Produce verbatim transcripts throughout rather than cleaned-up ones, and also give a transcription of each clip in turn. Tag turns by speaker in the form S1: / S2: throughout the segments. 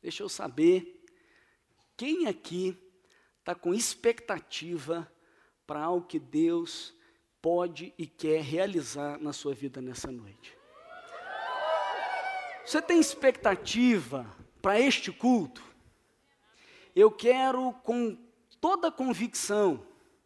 S1: Deixa eu saber, quem aqui está com expectativa para algo que Deus pode e quer realizar na sua vida nessa noite? Você tem expectativa para este culto? Eu quero, com toda convicção,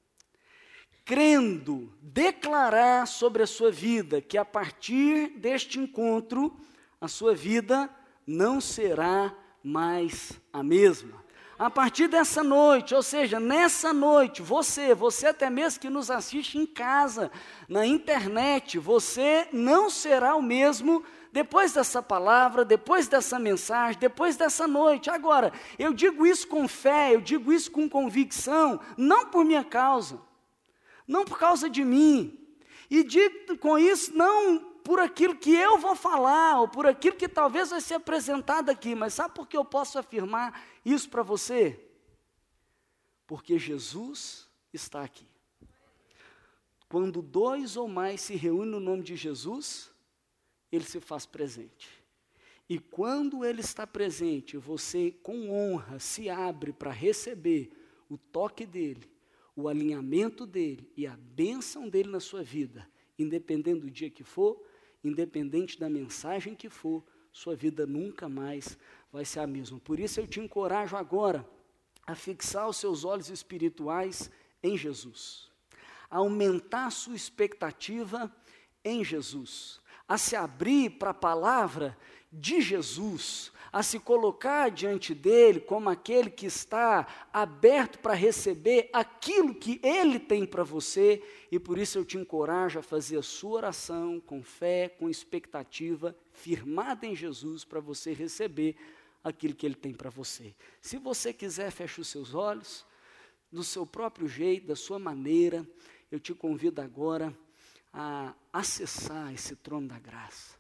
S1: crendo, declarar sobre a sua vida que a partir deste encontro, a sua vida não será mais a mesma. A partir dessa noite, ou seja, nessa noite, você, você até mesmo que nos assiste em casa, na internet, você não será o mesmo depois dessa palavra, depois dessa mensagem, depois dessa noite. Agora, eu digo isso com fé, eu digo isso com convicção, não por minha causa, não por causa de mim, e digo com isso não por aquilo que eu vou falar, ou por aquilo que talvez vai ser apresentado aqui, mas sabe por que eu posso afirmar isso para você? Porque Jesus está aqui. Quando dois ou mais se reúnem no nome de Jesus, Ele se faz presente. E quando Ele está presente, você com honra se abre para receber o toque dEle, o alinhamento dEle e a bênção dEle na sua vida, independente do dia que for, independente da mensagem que for, sua vida nunca mais vai ser a mesma. Por isso eu te encorajo agora a fixar os seus olhos espirituais em Jesus, a aumentar a sua expectativa em Jesus, a se abrir para a palavra de Jesus, a se colocar diante dele como aquele que está aberto para receber aquilo que ele tem para você, e por isso eu te encorajo a fazer a sua oração com fé, com expectativa, firmada em Jesus, para você receber aquilo que ele tem para você. Se você quiser, feche os seus olhos, do seu próprio jeito, da sua maneira, eu te convido agora a acessar esse trono da graça,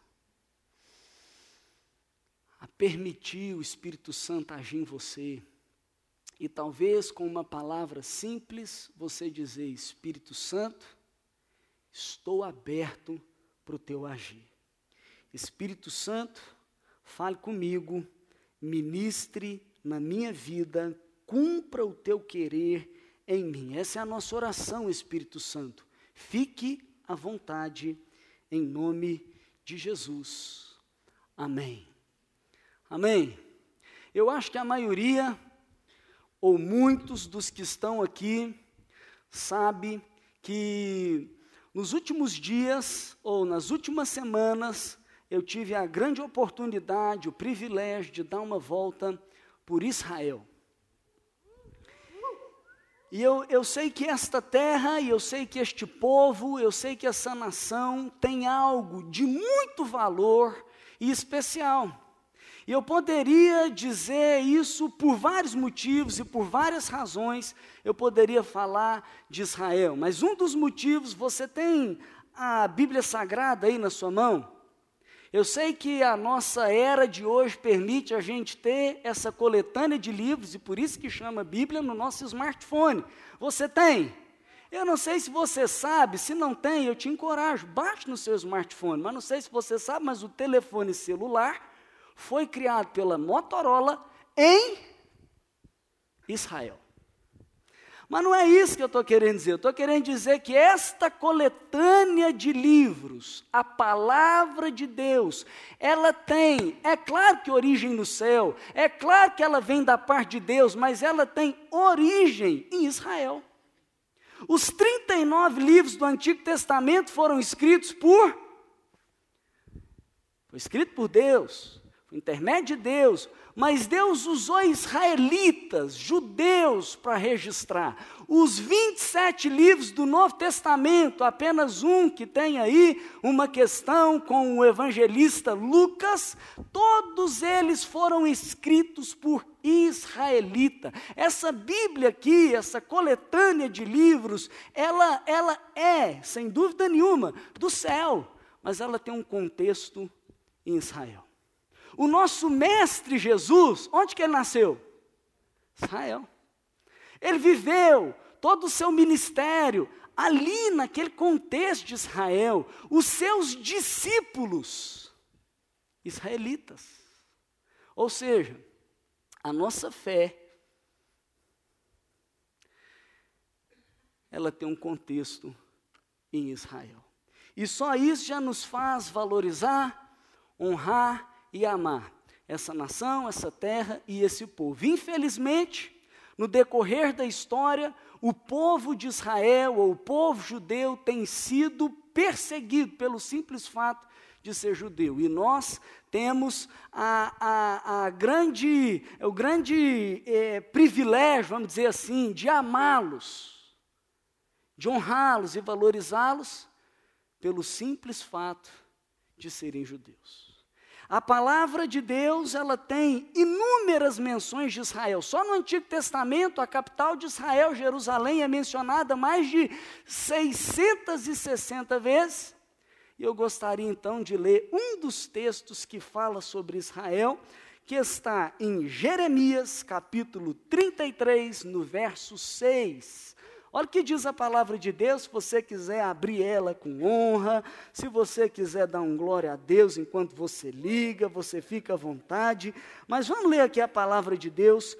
S1: a permitir o Espírito Santo agir em você, e talvez com uma palavra simples, você dizer: Espírito Santo, estou aberto para o teu agir. Espírito Santo, fale comigo, ministre na minha vida, cumpra o teu querer em mim. Essa é a nossa oração, Espírito Santo. Fique à vontade, em nome de Jesus. Amém. Amém. Eu acho que a maioria, ou muitos dos que estão aqui, sabe que nos últimos dias, ou nas últimas semanas, eu tive a grande oportunidade, o privilégio de dar uma volta por Israel. E eu, eu sei que esta terra, e eu sei que este povo, eu sei que essa nação tem algo de muito valor e especial. E eu poderia dizer isso por vários motivos e por várias razões, eu poderia falar de Israel. Mas um dos motivos, você tem a Bíblia Sagrada aí na sua mão? Eu sei que a nossa era de hoje permite a gente ter essa coletânea de livros, e por isso que chama Bíblia no nosso smartphone. Você tem? Eu não sei se você sabe, se não tem, eu te encorajo, baixe no seu smartphone, mas não sei se você sabe, mas o telefone celular foi criado pela Motorola em Israel. Mas não é isso que eu estou querendo dizer, eu estou querendo dizer que esta coletânea de livros, a palavra de Deus, ela tem, é claro que origem no céu, é claro que ela vem da parte de Deus, mas ela tem origem em Israel. Os trinta e nove livros do Antigo Testamento foram escritos por, foi escrito por Deus, por intermédio de Deus, mas Deus usou israelitas, judeus, para registrar. Os vinte e sete livros do Novo Testamento, apenas um que tem aí uma questão com o evangelista Lucas, todos eles foram escritos por israelita. Essa Bíblia aqui, essa coletânea de livros, ela, ela é, sem dúvida nenhuma, do céu, mas ela tem um contexto em Israel. O nosso mestre Jesus, onde que ele nasceu? Israel. Ele viveu todo o seu ministério ali naquele contexto de Israel. Os seus discípulos, israelitas. Ou seja, A nossa fé, ela tem um contexto em Israel. E só isso já nos faz valorizar, honrar e amar essa nação, essa terra e esse povo. Infelizmente, no decorrer da história, o povo de Israel, ou o povo judeu, tem sido perseguido pelo simples fato de ser judeu. E nós temos a, a, a grande, o grande é, privilégio, vamos dizer assim, de amá-los, de honrá-los e valorizá-los pelo simples fato de serem judeus. A palavra de Deus, ela tem inúmeras menções de Israel. Só no Antigo Testamento, a capital de Israel, Jerusalém, é mencionada mais de seiscentas e sessenta vezes. E eu gostaria então de ler um dos textos que fala sobre Israel, que está em Jeremias, capítulo trinta e três, no verso seis. Olha o que diz a palavra de Deus. Se você quiser abrir ela com honra, se você quiser dar um glória a Deus enquanto você liga, você fica à vontade. Mas vamos ler aqui a palavra de Deus,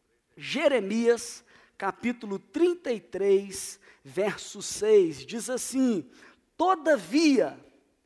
S1: Jeremias, capítulo trinta e três, verso seis. Diz assim: todavia,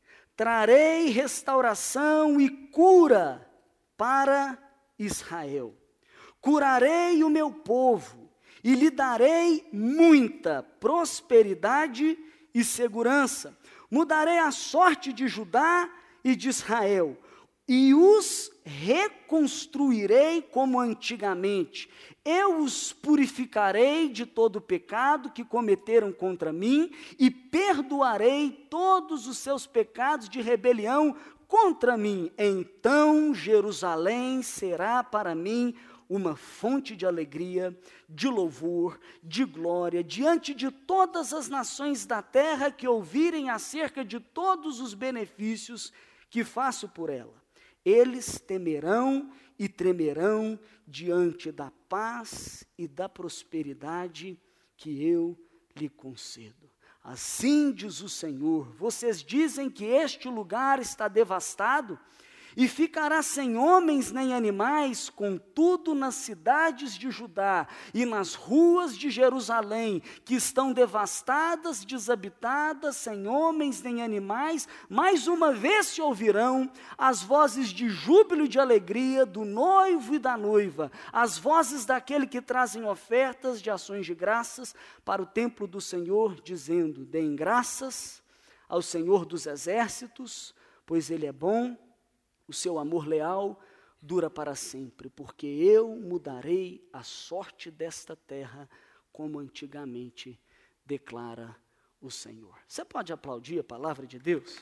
S1: trarei restauração e cura para Israel. Curarei o meu povo e lhe darei muita prosperidade e segurança. Mudarei a sorte de Judá e de Israel, e os reconstruirei como antigamente. Eu os purificarei de todo o pecado que cometeram contra mim, e perdoarei todos os seus pecados de rebelião contra mim. Então Jerusalém será para mim uma fonte de alegria, de louvor, de glória, diante de todas as nações da terra que ouvirem acerca de todos os benefícios que faço por ela. Eles temerão e tremerão diante da paz e da prosperidade que eu lhe concedo. Assim diz o Senhor: vocês dizem que este lugar está devastado, e ficará sem homens nem animais, contudo nas cidades de Judá e nas ruas de Jerusalém, que estão devastadas, desabitadas, sem homens nem animais, mais uma vez se ouvirão as vozes de júbilo e de alegria do noivo e da noiva, as vozes daquele que trazem ofertas de ações de graças para o templo do Senhor, dizendo: deem graças ao Senhor dos exércitos, pois Ele é bom, o seu amor leal dura para sempre, porque eu mudarei a sorte desta terra como antigamente, declara o Senhor. Você pode aplaudir a palavra de Deus?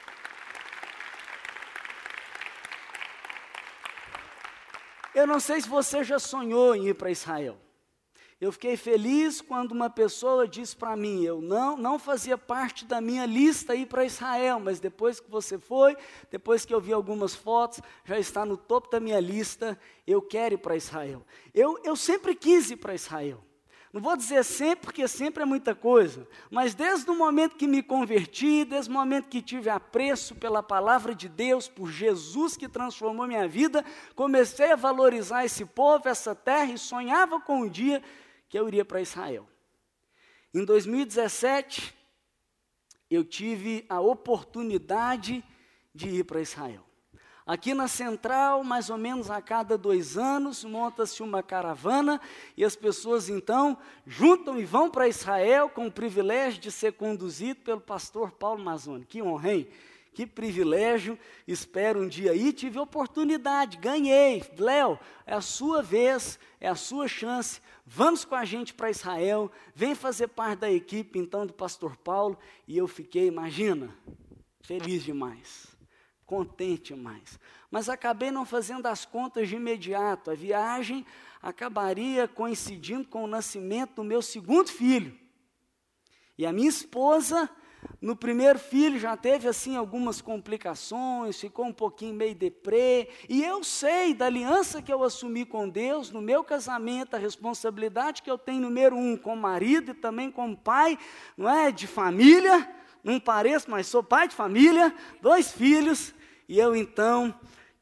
S1: Eu não sei se você já sonhou em ir para Israel. Eu fiquei feliz quando uma pessoa disse para mim: eu não, não fazia parte da minha lista ir para Israel, mas depois que você foi, depois que eu vi algumas fotos, já está no topo da minha lista, eu quero ir para Israel. Eu, eu sempre quis ir para Israel. Não vou dizer sempre, porque sempre é muita coisa, mas desde o momento que me converti, desde o momento que tive apreço pela palavra de Deus, por Jesus que transformou minha vida, comecei a valorizar esse povo, essa terra, e sonhava com um dia que eu iria para Israel. Em dois mil e dezessete, eu tive a oportunidade de ir para Israel. Aqui na Central, mais ou menos a cada dois anos, monta-se uma caravana e as pessoas então juntam e vão para Israel com o privilégio de ser conduzido pelo pastor Paulo Mazzoni. Que honra, hein? Que privilégio, espero um dia ir. Tive oportunidade, ganhei. Léo, é a sua vez, é a sua chance. Vamos com a gente para Israel, vem fazer parte da equipe então do pastor Paulo. E eu fiquei, imagina, feliz demais, contente demais. Mas acabei não fazendo as contas de imediato. A viagem acabaria coincidindo com o nascimento do meu segundo filho. E a minha esposa, no primeiro filho, já teve assim algumas complicações, ficou um pouquinho meio deprê, e eu sei da aliança que eu assumi com Deus, no meu casamento, a responsabilidade que eu tenho, número um, como marido e também como pai, não é, de família, não pareço, mas sou pai de família, dois filhos, e eu então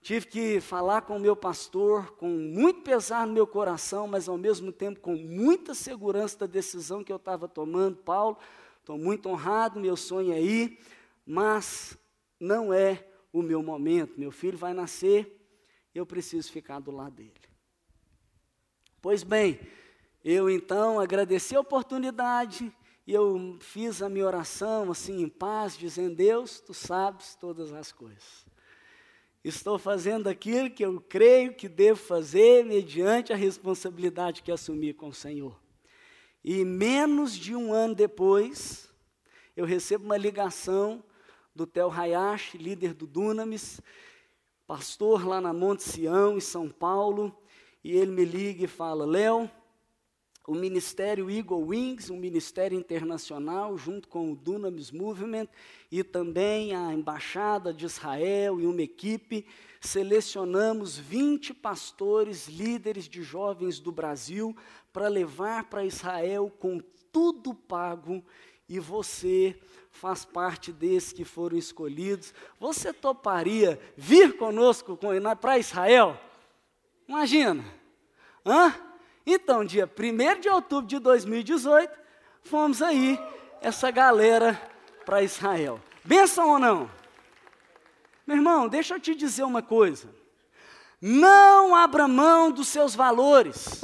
S1: tive que falar com o meu pastor, com muito pesar no meu coração, mas ao mesmo tempo com muita segurança da decisão que eu estava tomando. Paulo, estou muito honrado, meu sonho é ir, mas não é o meu momento. Meu filho vai nascer, eu preciso ficar do lado dele. Pois bem, eu então agradeci a oportunidade e eu fiz a minha oração assim em paz, dizendo: Deus, tu sabes todas as coisas. Estou fazendo aquilo que eu creio que devo fazer mediante a responsabilidade que assumi com o Senhor. E menos de um ano depois, eu recebo uma ligação do Theo Hayashi, líder do Dunamis, pastor lá na Monte Sião, em São Paulo, e ele me liga e fala: Léo, o Ministério Eagle Wings, um ministério internacional, junto com o Dunamis Movement, e também a Embaixada de Israel e uma equipe, selecionamos vinte pastores, líderes de jovens do Brasil, para levar para Israel com tudo pago, e você faz parte desses que foram escolhidos. Você toparia vir conosco para Israel? Imagina, hã? Então, dia primeiro de outubro de dois mil e dezoito, fomos aí, essa galera, para Israel. Benção ou não? Meu irmão, deixa eu te dizer uma coisa. Não abra mão dos seus valores.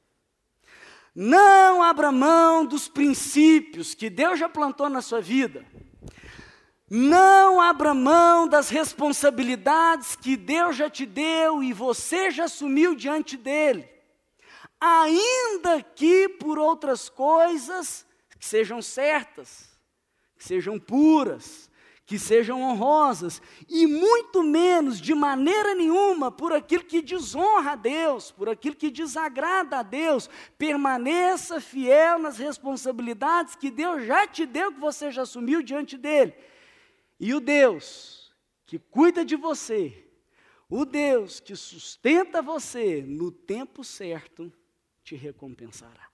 S1: Não abra mão dos princípios que Deus já plantou na sua vida. Não abra mão das responsabilidades que Deus já te deu e você já assumiu diante dele. Ainda que por outras coisas que sejam certas, que sejam puras, que sejam honrosas, e muito menos, de maneira nenhuma, por aquilo que desonra a Deus, por aquilo que desagrada a Deus. Permaneça fiel nas responsabilidades que Deus já te deu, que você já assumiu diante dele. E o Deus que cuida de você, o Deus que sustenta você, no tempo certo, te recompensará.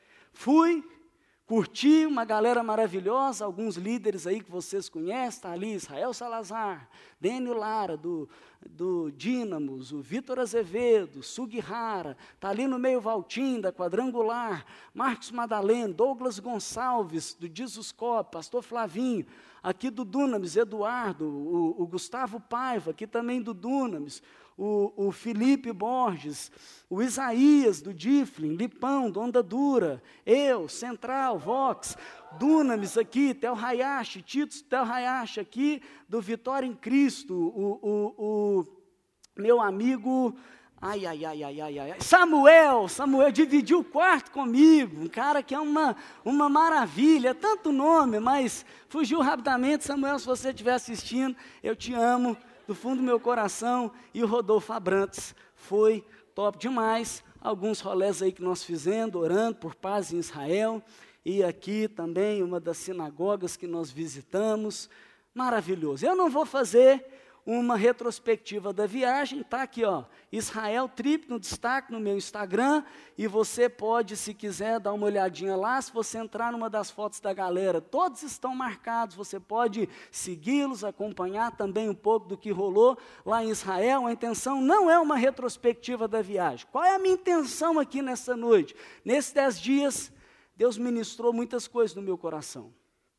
S1: Fui, curti uma galera maravilhosa, alguns líderes aí que vocês conhecem, está ali Israel Salazar, Dênio Lara, do, do Dínamos, o Vitor Azevedo, Sugihara, está ali no meio Valtim, da Quadrangular, Marcos Madaleno, Douglas Gonçalves, do Disuscop, pastor Flavinho, aqui do Dunamis, Eduardo, o, o Gustavo Paiva, aqui também do Dunamis, o, o Felipe Borges, o Isaías, do Diflin, Lipão, do Onda Dura, eu, Central, Vox, Dunamis aqui, Theo Hayashi, Tito Theo Hayashi aqui, do Vitória em Cristo, o, o, o meu amigo... Ai, ai, ai, ai, ai, ai, Samuel, Samuel dividiu o quarto comigo, um cara que é uma, uma maravilha, tanto nome, mas fugiu rapidamente. Samuel, se você estiver assistindo, eu te amo, do fundo do meu coração. E o Rodolfo Abrantes, foi top demais, alguns rolés aí que nós fizemos, orando por paz em Israel, e aqui também uma das sinagogas que nós visitamos, maravilhoso. Eu não vou fazer uma retrospectiva da viagem, está aqui, ó, Israel Trip no destaque no meu Instagram, e você pode, se quiser, dar uma olhadinha lá. Se você entrar numa das fotos da galera, todos estão marcados, você pode segui-los, acompanhar também um pouco do que rolou lá em Israel. A intenção não é uma retrospectiva da viagem. Qual é a minha intenção aqui nessa noite? Nesses dez dias, Deus ministrou muitas coisas no meu coração.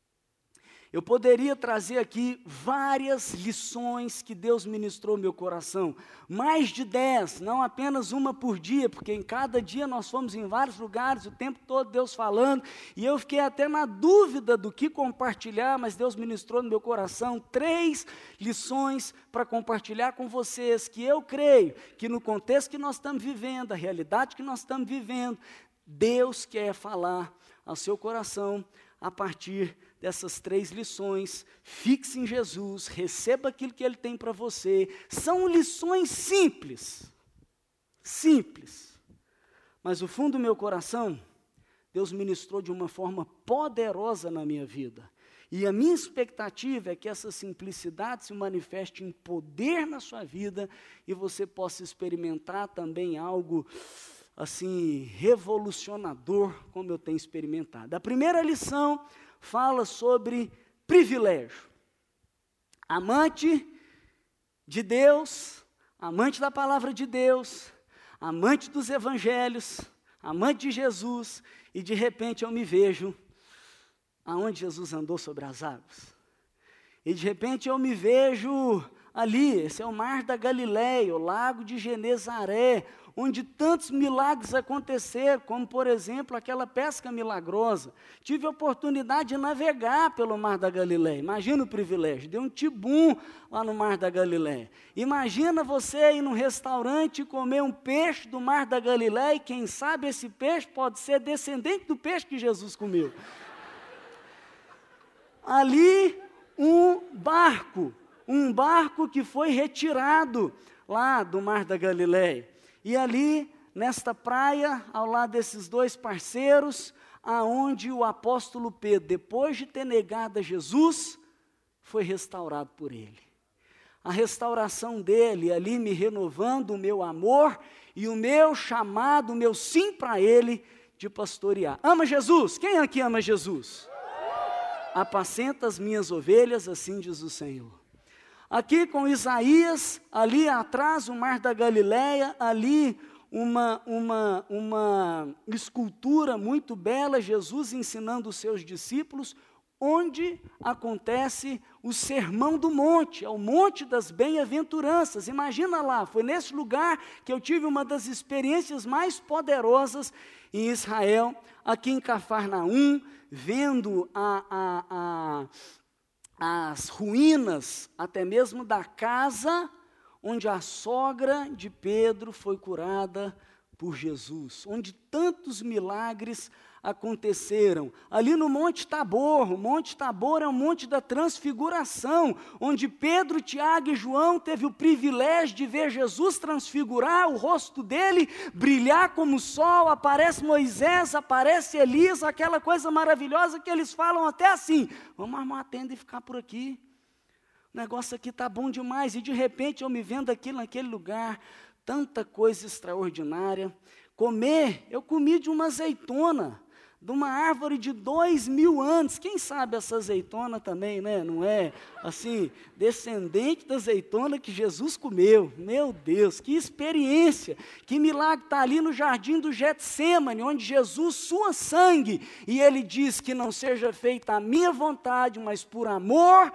S1: Eu poderia trazer aqui várias lições que Deus ministrou no meu coração, mais de dez, não apenas uma por dia, porque em cada dia nós fomos em vários lugares, o tempo todo Deus falando, e eu fiquei até na dúvida do que compartilhar, mas Deus ministrou no meu coração três lições para compartilhar com vocês, que eu creio que no contexto que nós estamos vivendo, a realidade que nós estamos vivendo, Deus quer falar ao seu coração a partir dessas três lições. Fixe em Jesus, receba aquilo que Ele tem para você. São lições simples, simples, mas o fundo do meu coração, Deus ministrou de uma forma poderosa na minha vida. E a minha expectativa é que essa simplicidade se manifeste em poder na sua vida e você possa experimentar também algo assim, revolucionador, como eu tenho experimentado. A primeira lição fala sobre privilégio. Amante de Deus, amante da palavra de Deus, amante dos evangelhos, amante de Jesus, e de repente eu me vejo aonde Jesus andou sobre as águas. E de repente eu me vejo ali, esse é o mar da Galileia, o lago de Genezaré, onde tantos milagres aconteceram, como por exemplo aquela pesca milagrosa. Tive a oportunidade de navegar pelo mar da Galileia, imagina o privilégio, deu um tibum lá no mar da Galileia. Imagina você ir num restaurante e comer um peixe do mar da Galileia, e quem sabe esse peixe pode ser descendente do peixe que Jesus comeu. Ali um barco, um barco que foi retirado lá do mar da Galileia. E ali, nesta praia, ao lado desses dois parceiros, aonde o apóstolo Pedro, depois de ter negado a Jesus, foi restaurado por ele. A restauração dele, ali me renovando o meu amor e o meu chamado, o meu sim para ele, de pastorear. Ama Jesus? Quem aqui ama Jesus? Apacenta as minhas ovelhas, assim diz o Senhor. Aqui com Isaías, ali atrás o mar da Galileia, ali uma, uma, uma escultura muito bela, Jesus ensinando os seus discípulos, onde acontece o Sermão do Monte, é o Monte das Bem-aventuranças. Imagina lá, foi nesse lugar que eu tive uma das experiências mais poderosas em Israel, aqui em Cafarnaum, vendo a, a, a, as ruínas, até mesmo da casa onde a sogra de Pedro foi curada por Jesus, onde tantos milagres aconteceram. Ali no Monte Tabor, o Monte Tabor é o Monte da Transfiguração, onde Pedro, Tiago e João teve o privilégio de ver Jesus transfigurar, o rosto dele brilhar como o sol, aparece Moisés, aparece Elias, aquela coisa maravilhosa que eles falam até assim, vamos armar uma tenda e ficar por aqui, o negócio aqui está bom demais, e de repente eu me vendo aqui naquele lugar, tanta coisa extraordinária, comer, eu comi de uma azeitona, de uma árvore de dois mil anos, quem sabe essa azeitona também, né? Não é, assim, descendente da azeitona que Jesus comeu, meu Deus, que experiência, que milagre está ali no jardim do Getsêmani, onde Jesus sua sangue, e ele diz que não seja feita a minha vontade, mas por amor,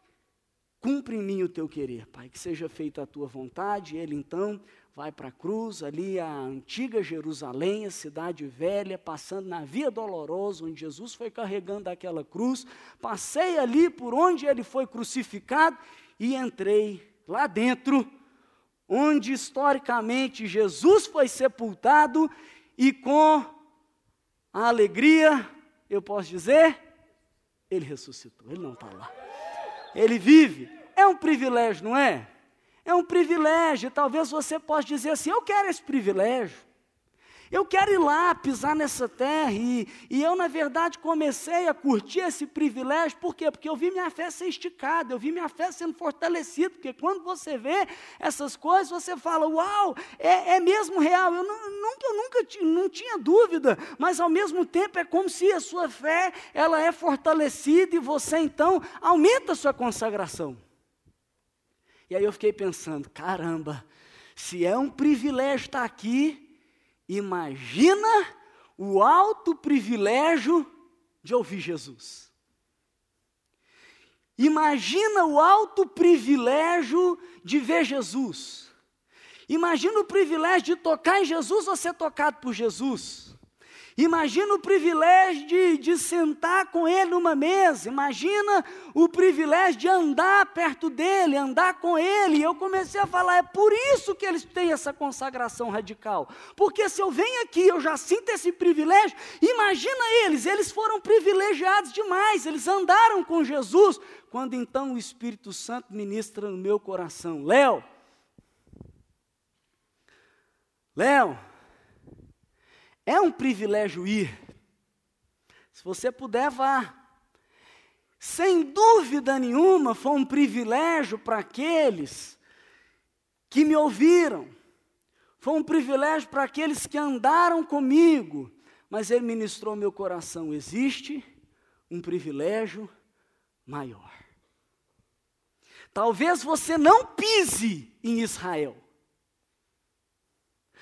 S1: cumpre em mim o teu querer, Pai, que seja feita a tua vontade. E ele então vai para a cruz, ali a antiga Jerusalém, a cidade velha, passando na Via Dolorosa, onde Jesus foi carregando aquela cruz, passei ali por onde ele foi crucificado e entrei lá dentro, onde historicamente Jesus foi sepultado e com a alegria, eu posso dizer, ele ressuscitou, ele não está lá. Ele vive, é um privilégio, não é? É um privilégio, talvez você possa dizer assim, eu quero esse privilégio, eu quero ir lá, pisar nessa terra, e, e eu na verdade comecei a curtir esse privilégio, por quê? Porque eu vi minha fé ser esticada, eu vi minha fé sendo fortalecida, porque quando você vê essas coisas, você fala, uau, é, é mesmo real, eu, não, nunca, eu nunca t- não tinha dúvida, mas ao mesmo tempo é como se a sua fé, ela é fortalecida, e você então aumenta a sua consagração. E aí eu fiquei pensando, caramba, se é um privilégio estar aqui, imagina o alto privilégio de ouvir Jesus. Imagina o alto privilégio de ver Jesus. Imagina o privilégio de tocar em Jesus ou ser tocado por Jesus. Imagina o privilégio de, de sentar com ele numa mesa. Imagina o privilégio de andar perto dele, andar com ele. E eu comecei a falar, é por isso que eles têm essa consagração radical. Porque se eu venho aqui, eu já sinto esse privilégio. Imagina eles, eles foram privilegiados demais. Eles andaram com Jesus. Quando então o Espírito Santo ministra no meu coração, Léo, Léo, é um privilégio ir. Se você puder, vá. Sem dúvida nenhuma, foi um privilégio para aqueles que me ouviram. Foi um privilégio para aqueles que andaram comigo. Mas ele ministrou meu coração. Existe um privilégio maior. Talvez você não pise em Israel.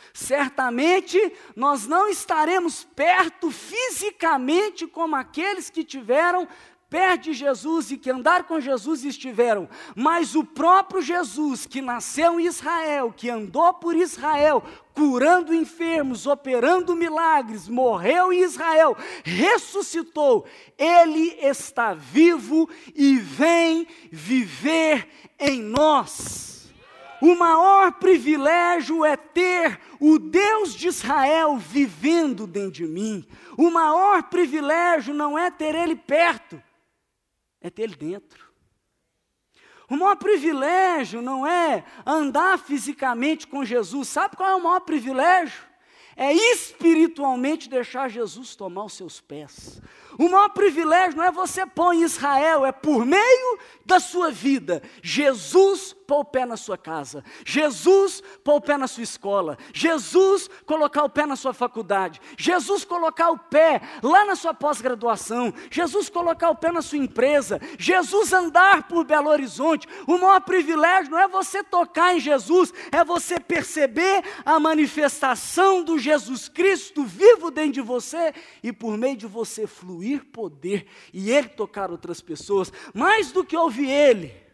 S1: Certamente nós não estaremos perto fisicamente como aqueles que tiveram perto de Jesus e que andaram com Jesus estiveram, mas o próprio Jesus que nasceu em Israel, que andou por Israel, curando enfermos, operando milagres, morreu em Israel, ressuscitou, Ele está vivo e vem viver em nós. O maior privilégio é ter o Deus de Israel vivendo dentro de mim. O maior privilégio não é ter Ele perto, é ter Ele dentro. O maior privilégio não é andar fisicamente com Jesus. Sabe qual é o maior privilégio? É espiritualmente deixar Jesus tomar os seus pés. O maior privilégio não é você pôr em Israel, é por meio da sua vida. Jesus pôr o pé na sua casa, Jesus pôr o pé na sua escola, Jesus colocar o pé na sua faculdade, Jesus colocar o pé lá na sua pós-graduação, Jesus colocar o pé na sua empresa, Jesus andar por Belo Horizonte. O maior privilégio não é você tocar em Jesus, é você perceber a manifestação do Jesus Cristo vivo dentro de você e por meio de você fluir poder e Ele tocar outras pessoas. Mais do que ouvir Ele,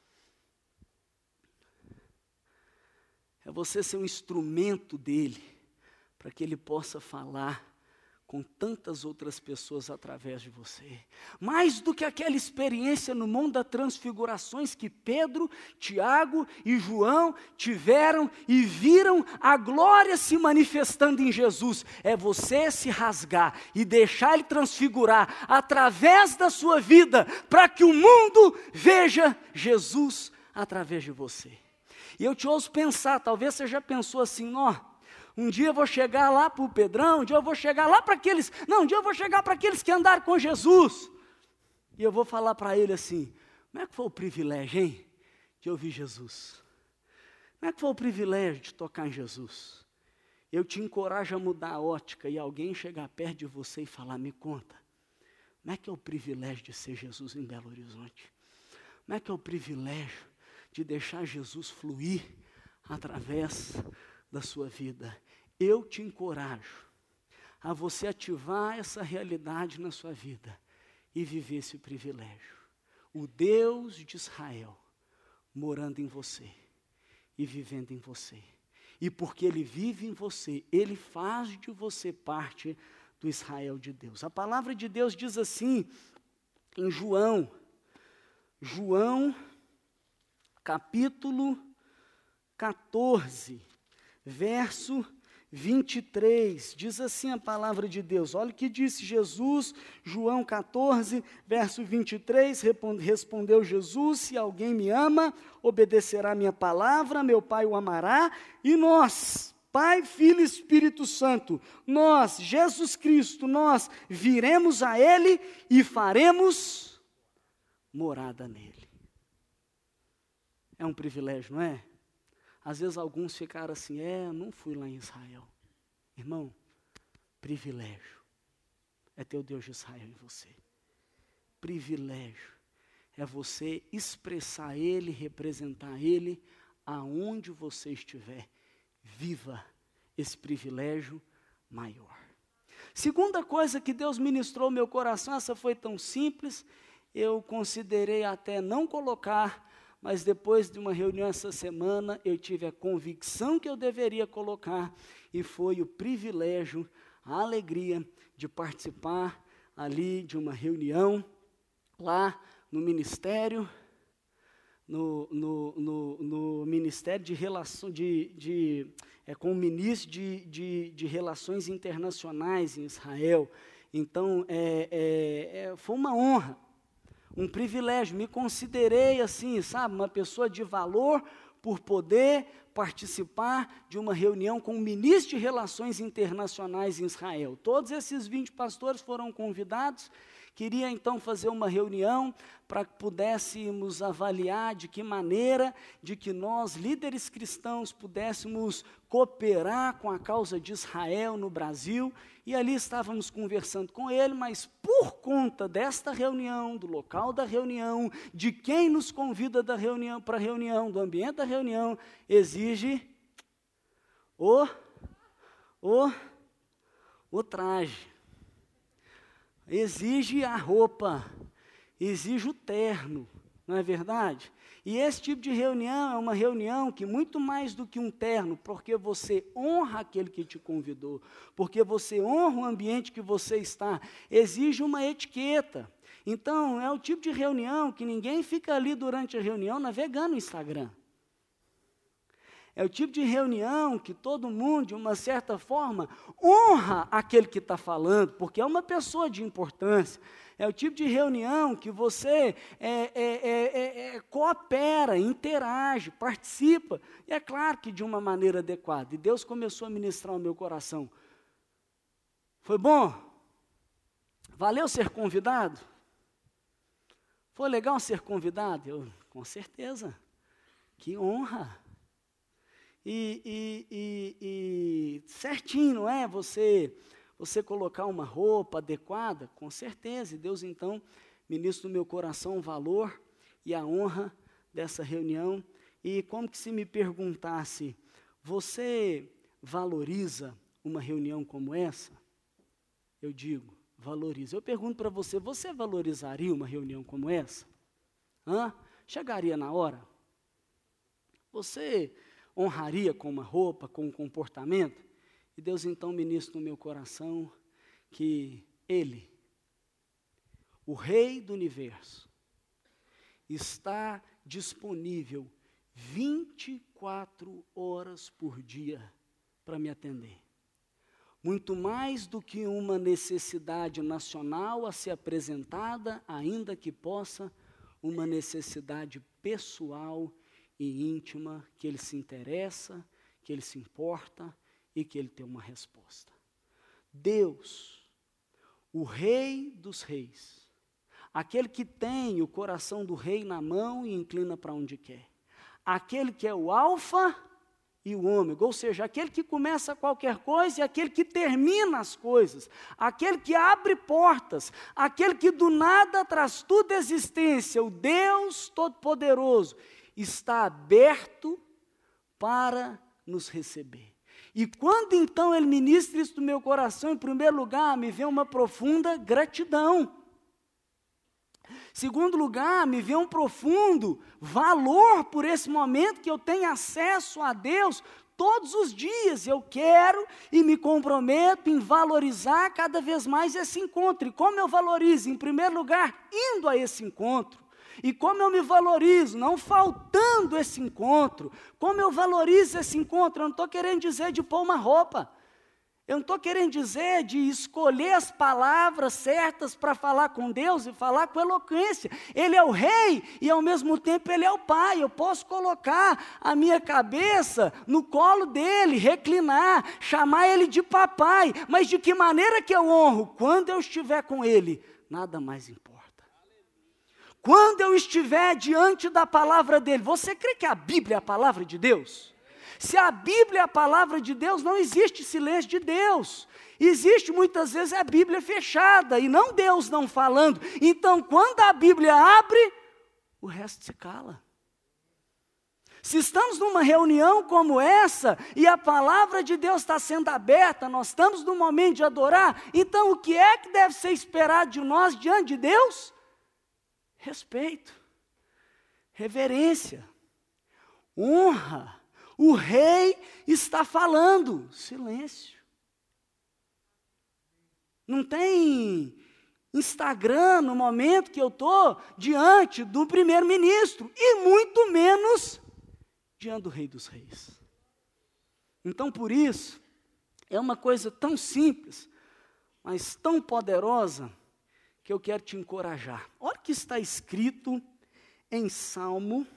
S1: é você ser um instrumento dEle, para que Ele possa falar com tantas outras pessoas através de você. Mais do que aquela experiência no Monte das Transfigurações que Pedro, Tiago e João tiveram e viram a glória se manifestando em Jesus. É você se rasgar e deixar Ele transfigurar através da sua vida, para que o mundo veja Jesus através de você. E eu te ouço pensar, talvez você já pensou assim, ó, um dia eu vou chegar lá para o Pedrão, um dia eu vou chegar lá para aqueles, não, um dia eu vou chegar para aqueles que andaram com Jesus, e eu vou falar para ele assim, como é que foi o privilégio, hein, de ouvir Jesus? Como é que foi o privilégio de tocar em Jesus? Eu te encorajo a mudar a ótica e alguém chegar perto de você e falar, me conta, como é que é o privilégio de ser Jesus em Belo Horizonte? Como é que é o privilégio de deixar Jesus fluir através da sua vida? Eu te encorajo a você ativar essa realidade na sua vida e viver esse privilégio. O Deus de Israel morando em você e vivendo em você. E porque Ele vive em você, Ele faz de você parte do Israel de Deus. A palavra de Deus diz assim em João, João capítulo quatorze, verso vinte e três, diz assim a palavra de Deus. Olha o que disse Jesus, João quatorze, verso vinte e três, respondeu Jesus, se alguém me ama, obedecerá a minha palavra, meu Pai o amará, e nós, Pai, Filho e Espírito Santo, nós, Jesus Cristo, nós viremos a Ele e faremos morada nele. É um privilégio, não é? Às vezes alguns ficaram assim, é, não fui lá em Israel. Irmão, privilégio é ter o Deus de Israel em você. Privilégio é você expressar Ele, representar Ele, aonde você estiver. Viva esse privilégio maior. Segunda coisa que Deus ministrou no meu coração, essa foi tão simples, eu considerei até não colocar, mas depois de uma reunião essa semana, eu tive a convicção que eu deveria colocar, e foi o privilégio, a alegria de participar ali de uma reunião, lá no Ministério, no, no, no, no Ministério de Relações, de, de, é, com o Ministro de, de, de Relações Internacionais em Israel. Então, é, é, é, foi uma honra. Um privilégio, me considerei assim, sabe, uma pessoa de valor por poder participar de uma reunião com o ministro de Relações Internacionais em Israel. Todos esses vinte pastores foram convidados, queria então fazer uma reunião para que pudéssemos avaliar de que maneira, de que nós, líderes cristãos, pudéssemos cooperar com a causa de Israel no Brasil, e ali estávamos conversando com ele, mas por conta desta reunião, do local da reunião, de quem nos convida da reunião para a reunião, do ambiente da reunião, exige o o, o traje, exige a roupa, exige o terno, não é verdade? E esse tipo de reunião é uma reunião que muito mais do que um terno, porque você honra aquele que te convidou, porque você honra o ambiente que você está, exige uma etiqueta. Então, é o tipo de reunião que ninguém fica ali durante a reunião navegando no Instagram. É o tipo de reunião que todo mundo, de uma certa forma, honra aquele que está falando, porque é uma pessoa de importância. É o tipo de reunião que você é, é, é, é, é, coopera, interage, participa. E é claro que de uma maneira adequada. E Deus começou a ministrar o meu coração. Foi bom? Valeu ser convidado? Foi legal ser convidado? Eu, com certeza. Que honra. E, e, e, e certinho, não é? Você... Você colocar uma roupa adequada, com certeza, e Deus então ministra no meu coração o valor e a honra dessa reunião. E como que se me perguntasse, você valoriza uma reunião como essa? Eu digo, valoriza. Eu pergunto para você, você valorizaria uma reunião como essa? Hã? Chegaria na hora? Você honraria com uma roupa, com um comportamento? E Deus então ministra no meu coração que Ele, o Rei do Universo, está disponível vinte e quatro horas por dia para me atender. Muito mais do que uma necessidade nacional a ser apresentada, ainda que possa, uma necessidade pessoal e íntima, que Ele se interessa, que Ele se importa, e que Ele tem uma resposta. Deus, o Rei dos Reis, aquele que tem o coração do rei na mão e inclina para onde quer, aquele que é o alfa e o ômega, ou seja, aquele que começa qualquer coisa e aquele que termina as coisas, aquele que abre portas, aquele que do nada traz tudo à existência, o Deus Todo-Poderoso, está aberto para nos receber. E quando então Ele ministra isso no meu coração, em primeiro lugar, me vem uma profunda gratidão. Segundo lugar, me vem um profundo valor por esse momento que eu tenho acesso a Deus todos os dias. Eu quero e me comprometo em valorizar cada vez mais esse encontro. E como eu valorizo? Em primeiro lugar, indo a esse encontro. E como eu me valorizo, não faltando esse encontro, como eu valorizo esse encontro, eu não estou querendo dizer de pôr uma roupa, eu não estou querendo dizer de escolher as palavras certas para falar com Deus e falar com eloquência. Ele é o rei e ao mesmo tempo Ele é o pai, eu posso colocar a minha cabeça no colo dEle, reclinar, chamar Ele de papai, mas de que maneira que eu honro? Quando eu estiver com Ele, nada mais importa. Quando eu estiver diante da palavra dEle, você crê que a Bíblia é a palavra de Deus? Se a Bíblia é a palavra de Deus, não existe silêncio de Deus. Existe muitas vezes a Bíblia fechada, e não Deus não falando. Então, quando a Bíblia abre, o resto se cala. Se estamos numa reunião como essa, e a palavra de Deus está sendo aberta, nós estamos num momento de adorar, então o que é que deve ser esperado de nós diante de Deus? Respeito, reverência, honra. O rei está falando, silêncio. Não tem Instagram no momento que eu estou diante do primeiro-ministro, e muito menos diante do Rei dos Reis. Então, por isso, é uma coisa tão simples, mas tão poderosa, que eu quero te encorajar. Olha o que está escrito em Salmo,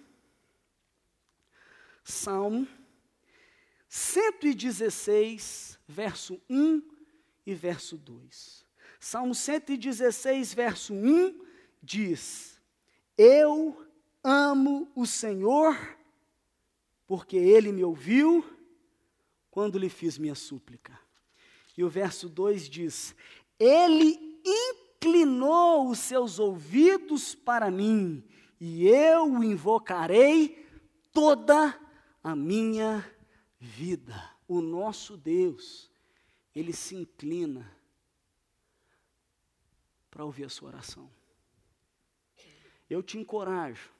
S1: Salmo cento e dezesseis, verso um e verso dois. Salmo cento e dezesseis, verso um, diz: Eu amo o Senhor, porque Ele me ouviu quando lhe fiz minha súplica. E o verso dois diz: Ele inclinou os seus ouvidos para mim, e eu o invocarei toda a minha vida. O nosso Deus, Ele se inclina para ouvir a sua oração. Eu te encorajo,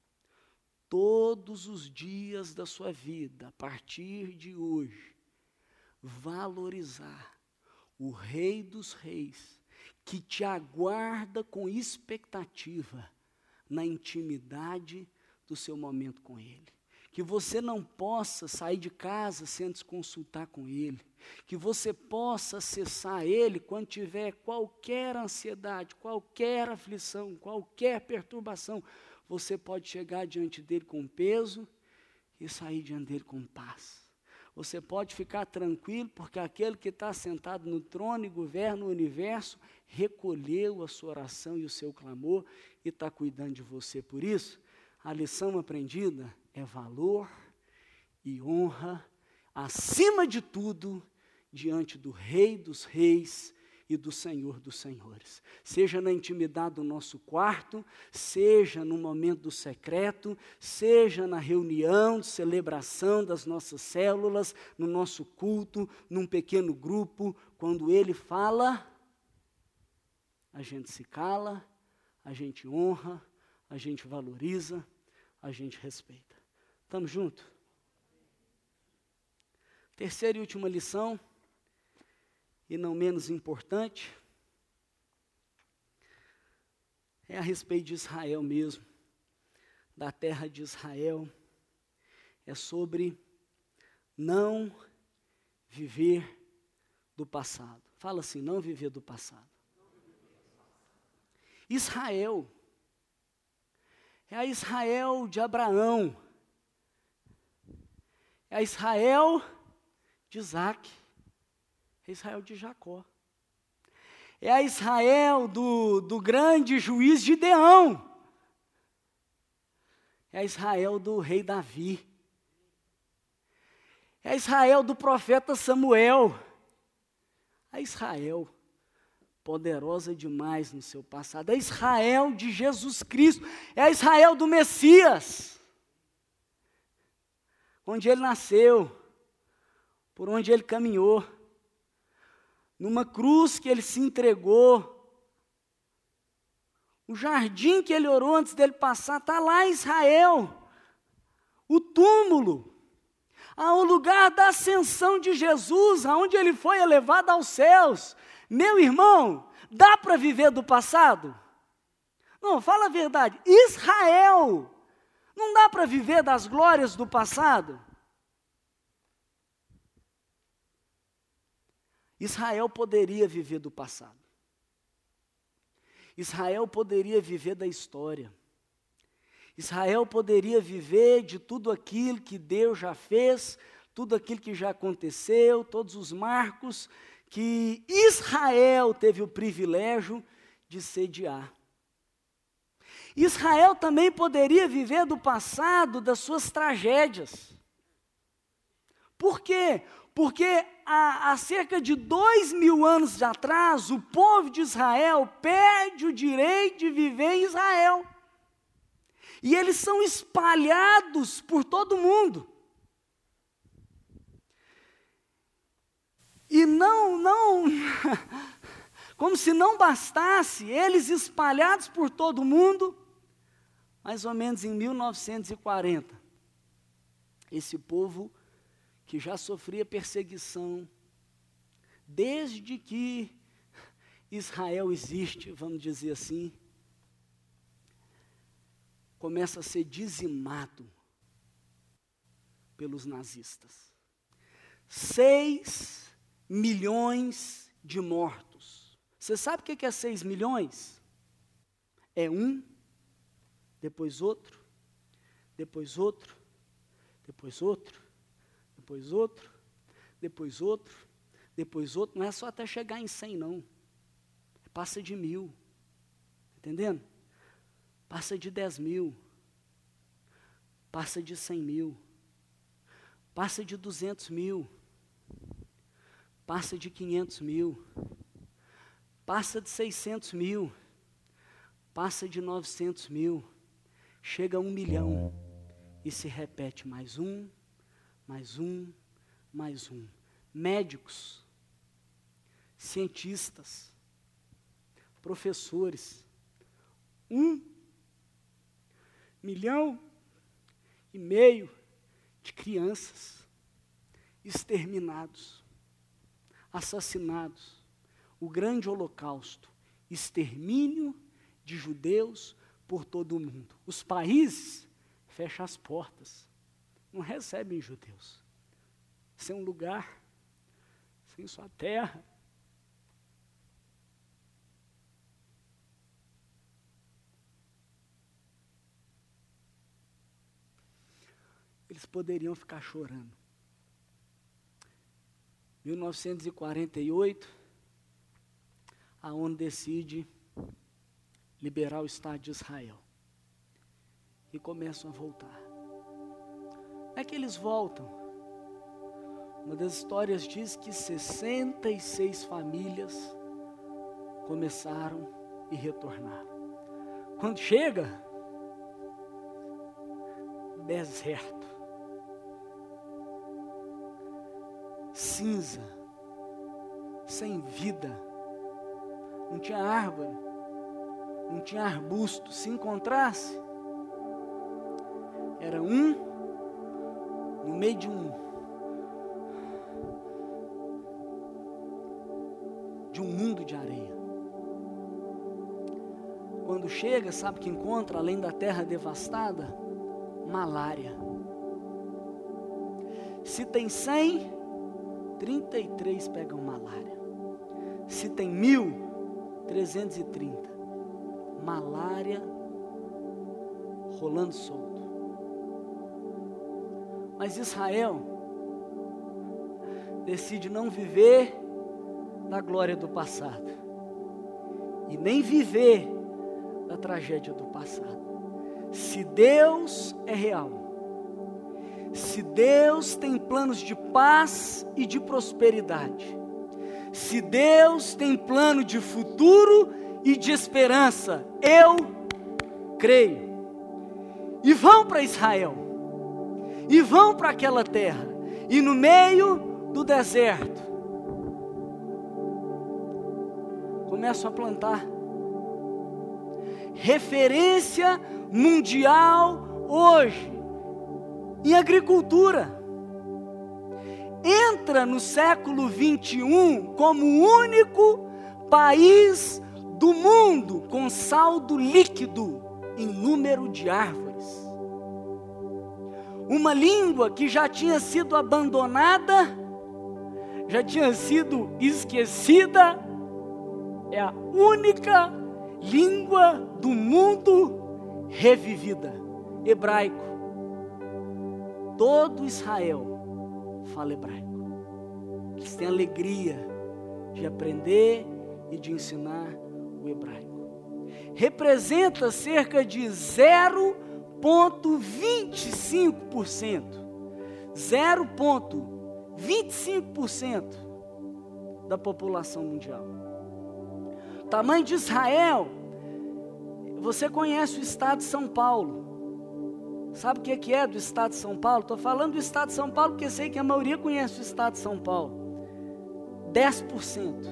S1: todos os dias da sua vida, a partir de hoje, valorizar o Rei dos Reis, que te aguarda com expectativa na intimidade do seu momento com Ele. Que você não possa sair de casa sem antes consultar com Ele. Que você possa acessar Ele quando tiver qualquer ansiedade, qualquer aflição, qualquer perturbação. Você pode chegar diante dEle com peso e sair diante dEle com paz. Você pode ficar tranquilo, porque aquele que está sentado no trono e governa o universo, recolheu a sua oração e o seu clamor e está cuidando de você. Por isso, a lição aprendida é valor e honra, acima de tudo, diante do Rei dos Reis e do Senhor dos Senhores. Seja na intimidade do nosso quarto, seja no momento do secreto, seja na reunião de celebração das nossas células, no nosso culto, num pequeno grupo, quando Ele fala, a gente se cala, a gente honra, a gente valoriza, a gente respeita. Estamos juntos? Terceira e última lição, e não menos importante, é a respeito de Israel mesmo, da terra de Israel. É sobre não viver do passado. Fala assim, não viver do passado. Israel é a Israel de Abraão, é a Israel de Isaac, é Israel de Jacó. É a Israel do, do grande juiz Gideão. É a Israel do rei Davi. É a Israel do profeta Samuel. A Israel poderosa demais no seu passado. É a Israel de Jesus Cristo. É a Israel do Messias. Onde ele nasceu. Por onde ele caminhou. Numa cruz que ele se entregou. O jardim que ele orou antes dele passar, está lá em Israel. O túmulo. Ah, o lugar da ascensão de Jesus, aonde ele foi elevado aos céus. Meu irmão, dá para viver do passado? Não, fala a verdade. Israel, não dá para viver das glórias do passado? Israel poderia viver do passado. Israel poderia viver da história. Israel poderia viver de tudo aquilo que Deus já fez, tudo aquilo que já aconteceu, todos os marcos que Israel teve o privilégio de sediar. Israel também poderia viver do passado, das suas tragédias. Por quê? Porque há, há cerca de dois mil anos atrás, o povo de Israel perde o direito de viver em Israel. E eles são espalhados por todo mundo. E não, não, como se não bastasse, eles espalhados por todo mundo, mais ou menos em mil novecentos e quarenta, esse povo que já sofria perseguição, desde que Israel existe, vamos dizer assim, começa a ser dizimado pelos nazistas. Seis milhões de mortos. Você sabe o que é seis milhões? É um, depois outro, depois outro, depois outro, depois outro, depois outro, depois outro. Não é só até chegar em cem, não. Passa de mil. Entendendo? Passa de dez mil. Passa de cem mil. Passa de duzentos mil. Passa de quinhentos mil. Passa de seiscentos mil. Passa de novecentos mil. Chega a um milhão. E se repete mais um, mais um, mais um. Médicos cientistas, professores, um milhão e meio de crianças exterminados, assassinados, o grande holocausto, extermínio de judeus por todo o mundo. Os países fecham as portas, não recebem judeus, sem um lugar, sem sua terra. Eles poderiam ficar chorando. mil novecentos e quarenta e oito, a ONU decide liberar o Estado de Israel. E começam a voltar. Como é que eles voltam? Uma das histórias diz que sessenta e seis famílias começaram e retornaram. Quando chega, deserto. Cinza, sem vida, não tinha árvore, não tinha arbusto. Se encontrasse, era um no meio de um de um mundo de areia. Quando chega, sabe o que encontra, além da terra devastada? Malária. Se tem cem, trinta e três pegam malária. Se tem mil, trezentos e trinta. Malária rolando solto. Mas Israel decide não viver da glória do passado e nem viver da tragédia do passado. Se Deus é real, se Deus tem planos de paz e de prosperidade, se Deus tem plano de futuro e de esperança, eu creio. E vão para Israel, e vão para aquela terra, e no meio do deserto, começam a plantar. Referência mundial hoje em agricultura. Entra no século vinte e um como o único país do mundo com saldo líquido em número de árvores. Uma língua que já tinha sido abandonada, já tinha sido esquecida, é a única língua do mundo revivida. Hebraico. Todo Israel fala hebraico. Eles têm alegria de aprender e de ensinar o hebraico. Representa cerca de zero vírgula vinte e cinco por cento. zero vírgula vinte e cinco por cento da população mundial. O tamanho de Israel, você conhece o estado de São Paulo. Sabe o que é, que é do estado de São Paulo? Estou falando do estado de São Paulo porque sei que a maioria conhece o estado de São Paulo. dez por cento.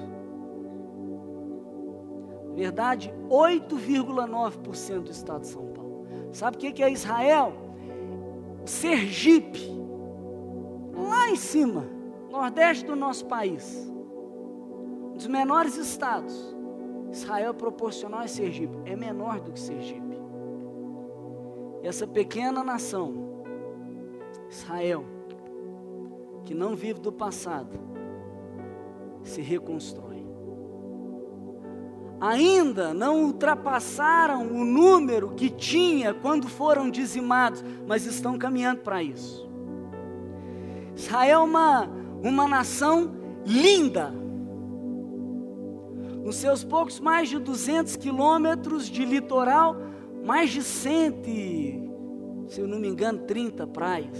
S1: Na verdade, oito vírgula nove por cento do estado de São Paulo. Sabe o que é Israel? Sergipe, lá em cima, nordeste do nosso país, um dos menores estados. Israel proporcional é Sergipe, é menor do que Sergipe. E essa pequena nação, Israel, que não vive do passado, se reconstrói. Ainda não ultrapassaram o número que tinha quando foram dizimados, mas estão caminhando para isso. Israel é uma, uma nação linda. Nos seus poucos mais de duzentos quilômetros de litoral, mais de cento, se eu não me engano, trinta praias.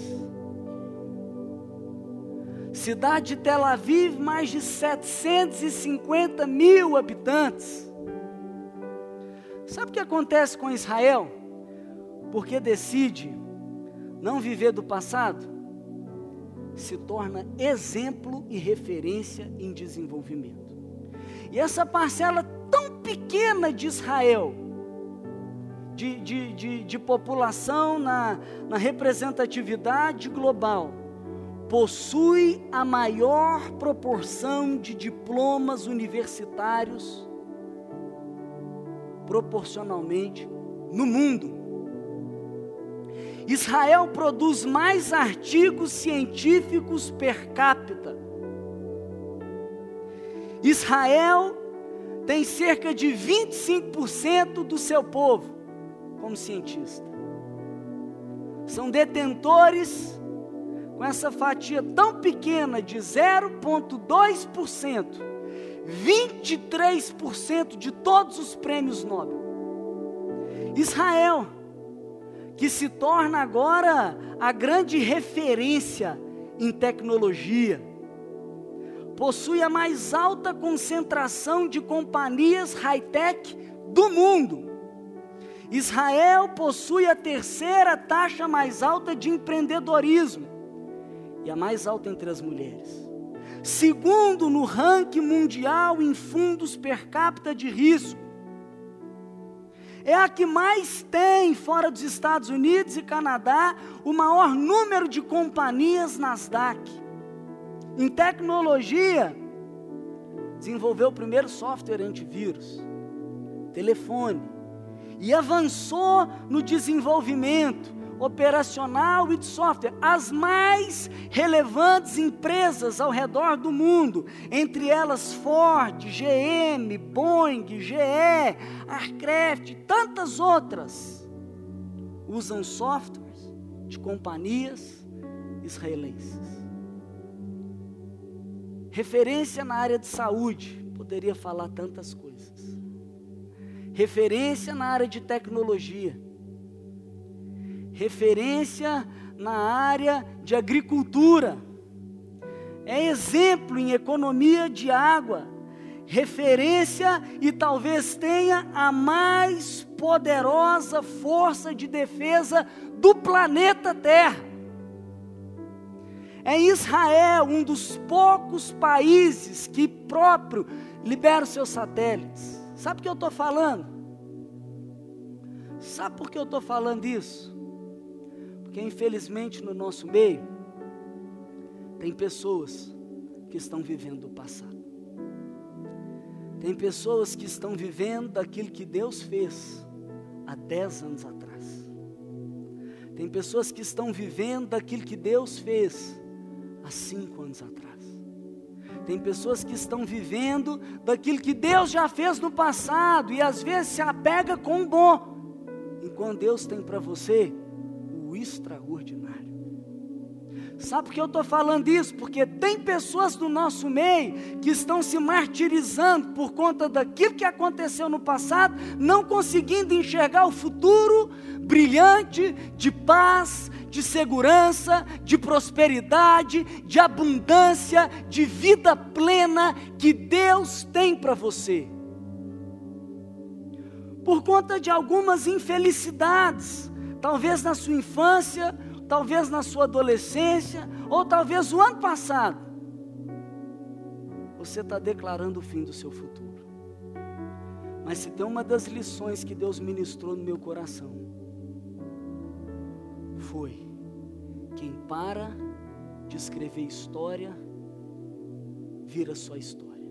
S1: Cidade de Tel Aviv, mais de setecentos e cinquenta mil habitantes. Sabe o que acontece com Israel? Porque decide não viver do passado, se torna exemplo e referência em desenvolvimento. E essa parcela tão pequena de Israel, de, de, de, de população na, na representatividade global, possui a maior proporção de diplomas universitários proporcionalmente no mundo. Israel produz mais artigos científicos per capita. Israel tem cerca de vinte e cinco por cento do seu povo como cientista. São detentores, com essa fatia tão pequena de zero vírgula dois por cento, vinte e três por cento de todos os prêmios Nobel. Israel, que se torna agora a grande referência em tecnologia, possui a mais alta concentração de companhias high-tech do mundo. Israel possui a terceira taxa mais alta de empreendedorismo e a mais alta entre as mulheres. Segundo no ranking mundial em fundos per capita de risco. É a que mais tem, fora dos Estados Unidos e Canadá, o maior número de companhias Nasdaq. Em tecnologia, desenvolveu o primeiro software antivírus, telefone, e avançou no desenvolvimento operacional e de software. As mais relevantes empresas ao redor do mundo, entre elas Ford, G M, Boeing, G E, Aircraft, tantas outras, usam softwares de companhias israelenses. Referência na área de saúde, poderia falar tantas coisas. Referência na área de tecnologia. Referência na área de agricultura. É exemplo em economia de água. Referência e talvez tenha a mais poderosa força de defesa do planeta Terra. É Israel, um dos poucos países que próprio libera os seus satélites. Sabe o que eu estou falando? Sabe por que eu estou falando isso? Porque infelizmente no nosso meio, tem pessoas que estão vivendo o passado. Tem pessoas que estão vivendo aquilo que Deus fez há dez anos atrás. Tem pessoas que estão vivendo aquilo que Deus fez há cinco anos atrás. Tem pessoas que estão vivendo daquilo que Deus já fez no passado e às vezes se apega com o bom, enquanto Deus tem para você o extraordinário. Sabe por que eu estou falando isso? Porque tem pessoas do nosso meio que estão se martirizando por conta daquilo que aconteceu no passado, não conseguindo enxergar o futuro brilhante, de paz, de segurança, de prosperidade, de abundância, de vida plena que Deus tem para você. Por conta de algumas infelicidades, talvez na sua infância, talvez na sua adolescência, ou talvez o ano passado, você está declarando o fim do seu futuro. Mas se tem uma das lições que Deus ministrou no meu coração, foi: quem para de escrever história, vira só história.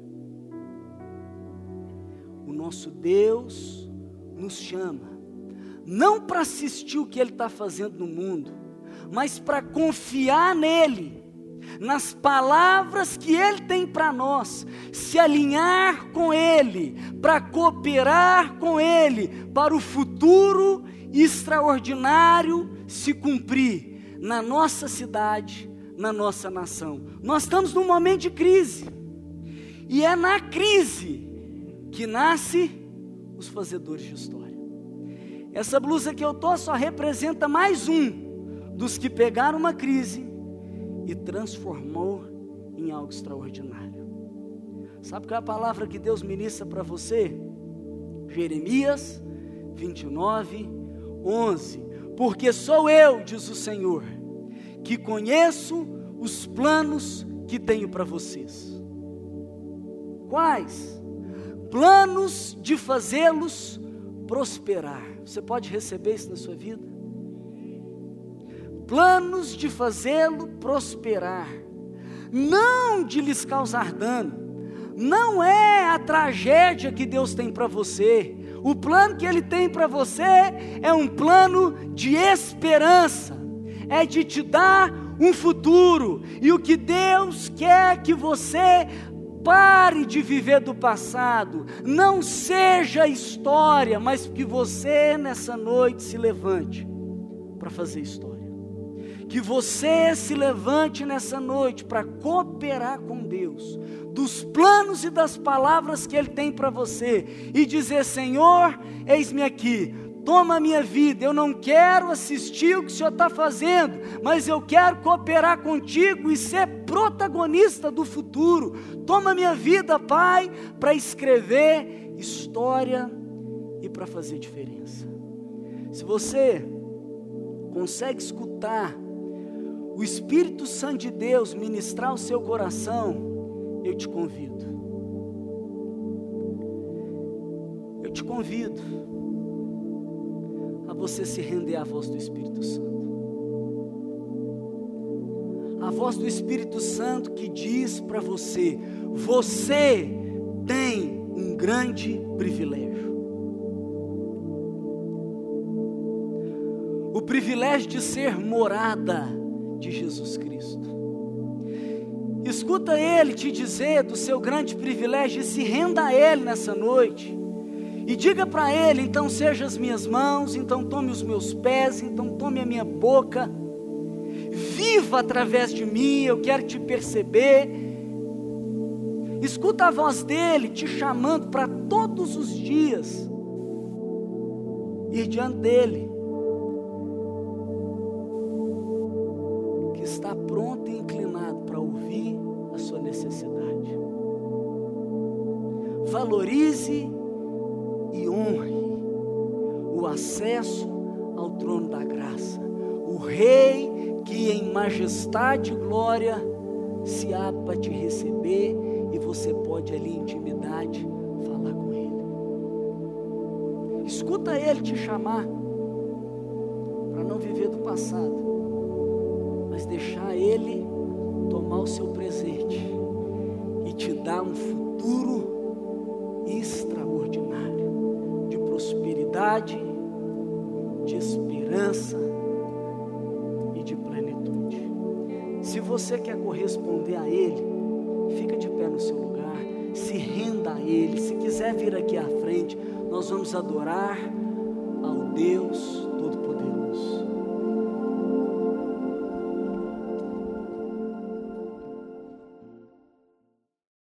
S1: O nosso Deus nos chama, não para assistir o que Ele está fazendo no mundo, mas para confiar nele, nas palavras que Ele tem para nós, se alinhar com Ele, para cooperar com Ele, para o futuro extraordinário se cumprir na nossa cidade, na nossa nação. Nós estamos num momento de crise, e é na crise que nasce os fazedores de história. Essa blusa que eu estou só representa mais um dos que pegaram uma crise e transformou em algo extraordinário. Sabe qual é a palavra que Deus ministra para você? Jeremias vinte e nove, onze. Porque sou eu, diz o Senhor, que conheço os planos que tenho para vocês. Quais? planos de fazê-los prosperar. Você pode receber isso na sua vida? Planos de fazê-lo prosperar, não de lhes causar dano. Não é a tragédia que Deus tem para você. O plano que Ele tem para você é um plano de esperança, é de te dar um futuro. E o que Deus quer que você pare de viver do passado, não seja história, mas que você nessa noite se levante para fazer história. Que você se levante nessa noite para cooperar com Deus, dos planos e das palavras que Ele tem para você, e dizer: Senhor, eis-me aqui, toma a minha vida, eu não quero assistir o que o Senhor está fazendo, mas eu quero cooperar contigo e ser protagonista do futuro. Toma a minha vida, Pai, para escrever história e para fazer diferença. Se você consegue escutar o Espírito Santo de Deus ministrar o seu coração, eu te convido. Eu te convido a você se render à voz do Espírito Santo. A voz do Espírito Santo que diz para você: você tem um grande privilégio. O privilégio de ser morada de Jesus Cristo. Escuta Ele te dizer do seu grande privilégio e se renda a Ele nessa noite. E diga para Ele: então seja as minhas mãos, então tome os meus pés, então tome a minha boca. Viva através de mim, eu quero te perceber. Escuta a voz dEle te chamando para todos os dias ir diante dEle, que está pronto e inclinado para ouvir a sua necessidade. Valorize e honre o acesso ao trono da graça, o Rei que em majestade e glória se abre para te receber, e você pode ali em intimidade falar com Ele. Escuta Ele te chamar para não viver do passado, mas deixar Ele tomar o seu presente e te dar um futuro extraordinário, de prosperidade, de esperança e de plenitude. Se você quer corresponder a Ele, fica de pé no seu lugar, se renda a Ele. Se quiser vir aqui à frente, nós vamos adorar ao Deus